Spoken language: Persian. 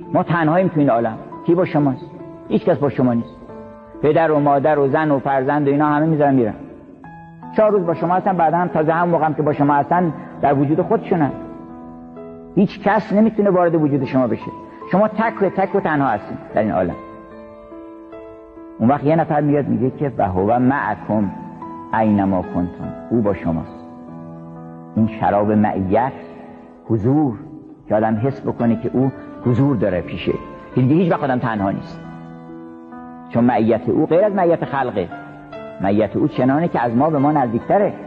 ما تنهاییم تو این عالم. کی با شماست؟ هیچ کس با شما نیست. پدر و مادر و زن و فرزند و اینا همه میذارن میرن. 4 روز با شما هستن، بعدا هم تازه هم موقعم که با شما هستن در وجود خودشونن. هیچ کس نمیتونه وارد وجود شما بشه. شما تک و تنها هستید در این عالم. اون وقت یه نفر میاد میگه که و هو معکم اینما کنتم، او با شماست. این شراب معیت، حضور، که آدم حس بکنه که او حضور داره پیشه، دیگه هیچ وقت آدم تنها نیست. چون معیت او غیر از معیت خلقه. معیت او چنانه که از ما به ما نزدیکتره.